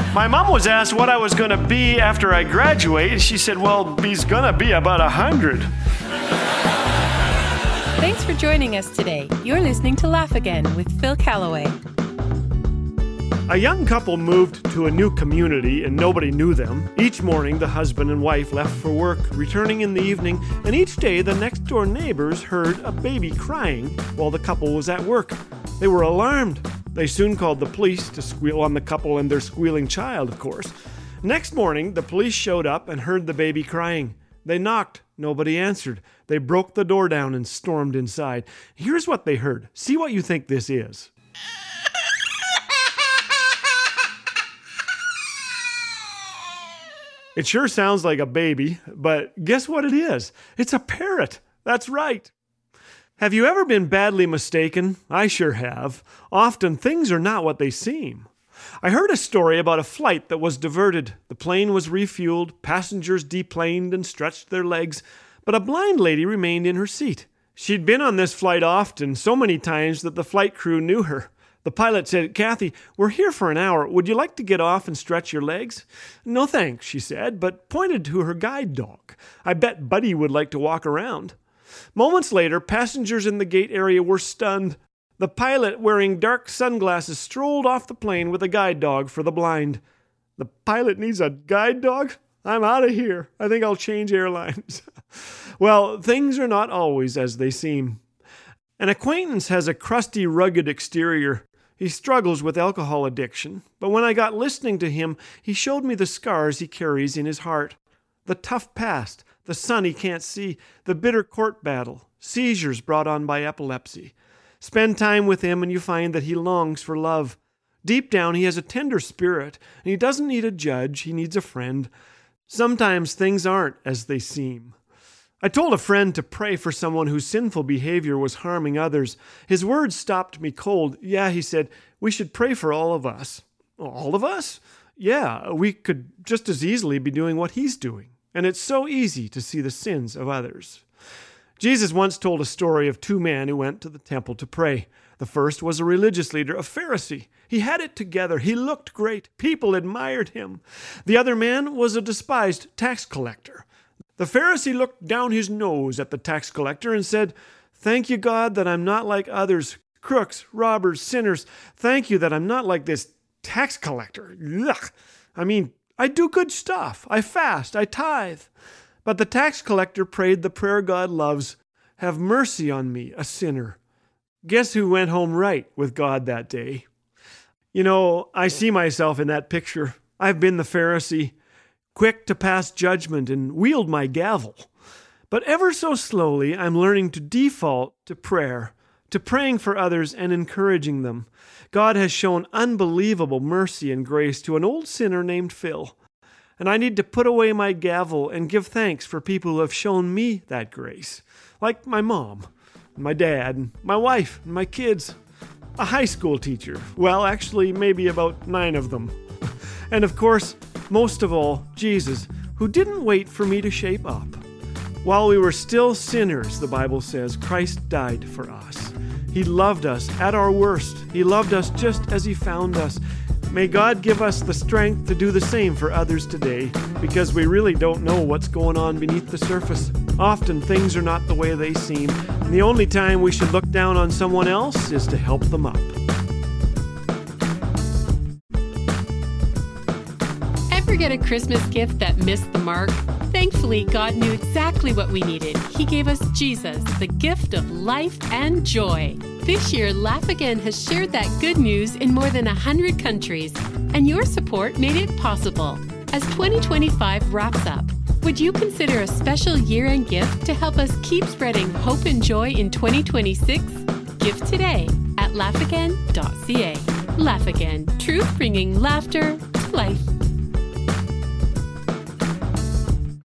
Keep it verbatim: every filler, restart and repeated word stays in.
My mom was asked what I was going to be after I graduate. She said, well, he's going to be about a hundred. Thanks for joining us today. You're listening to Laugh Again with Phil Callaway. A young couple moved to a new community and nobody knew them. Each morning, the husband and wife left for work, returning in the evening, and each day the next-door neighbors heard a baby crying while the couple was at work. They were alarmed. They soon called the police to squeal on the couple and their squealing child, of course. Next morning, the police showed up and heard the baby crying. They knocked. Nobody answered. They broke the door down and stormed inside. Here's what they heard. See what you think this is. It sure sounds like a baby, but guess what it is? It's a parrot. That's right. Have you ever been badly mistaken? I sure have. Often things are not what they seem. I heard a story about a flight that was diverted. The plane was refueled, passengers deplaned and stretched their legs, but a blind lady remained in her seat. She'd been on this flight often, so many times that the flight crew knew her. The pilot said, Kathy, we're here for an hour. Would you like to get off and stretch your legs? No thanks, she said, but pointed to her guide dog. I bet Buddy would like to walk around. Moments later, passengers in the gate area were stunned. The pilot, wearing dark sunglasses, strolled off the plane with a guide dog for the blind. The pilot needs a guide dog? I'm out of here. I think I'll change airlines. Well, things are not always as they seem. An acquaintance has a crusty, rugged exterior. He struggles with alcohol addiction, but when I got listening to him, he showed me the scars he carries in his heart. The tough past, the son he can't see, the bitter court battle, seizures brought on by epilepsy. Spend time with him and you find that he longs for love. Deep down, he has a tender spirit, and he doesn't need a judge, he needs a friend. Sometimes things aren't as they seem. I told a friend to pray for someone whose sinful behavior was harming others. His words stopped me cold. Yeah, he said, we should pray for all of us. All of us? Yeah, we could just as easily be doing what he's doing. And it's so easy to see the sins of others. Jesus once told a story of two men who went to the temple to pray. The first was a religious leader, a Pharisee. He had it together. He looked great. People admired him. The other man was a despised tax collector. The Pharisee looked down his nose at the tax collector and said, Thank you, God, that I'm not like others, crooks, robbers, sinners. Thank you that I'm not like this tax collector. Ugh. I mean, I do good stuff. I fast. I tithe. But the tax collector prayed the prayer God loves, Have mercy on me, a sinner. Guess who went home right with God that day? You know, I see myself in that picture. I've been the Pharisee, quick to pass judgment and wield my gavel. But ever so slowly, I'm learning to default to prayer, to praying for others and encouraging them. God has shown unbelievable mercy and grace to an old sinner named Phil. And I need to put away my gavel and give thanks for people who have shown me that grace, like my mom, my dad, and my wife, and my kids, a high school teacher. Well, actually, maybe about nine of them. And of course, most of all, Jesus, who didn't wait for me to shape up. While we were still sinners, the Bible says, Christ died for us. He loved us at our worst. He loved us just as He found us. May God give us the strength to do the same for others today, because we really don't know what's going on beneath the surface. Often things are not the way they seem, and the only time we should look down on someone else is to help them up. Ever get a Christmas gift that missed the mark? Thankfully, God knew exactly what we needed. He gave us Jesus, the gift of life and joy. This year, Laugh Again has shared that good news in more than one hundred countries, and your support made it possible. As twenty twenty-five wraps up, would you consider a special year-end gift to help us keep spreading hope and joy in twenty twenty-six? Give today at laugh again dot c a. Laugh Again, truth bringing laughter to life.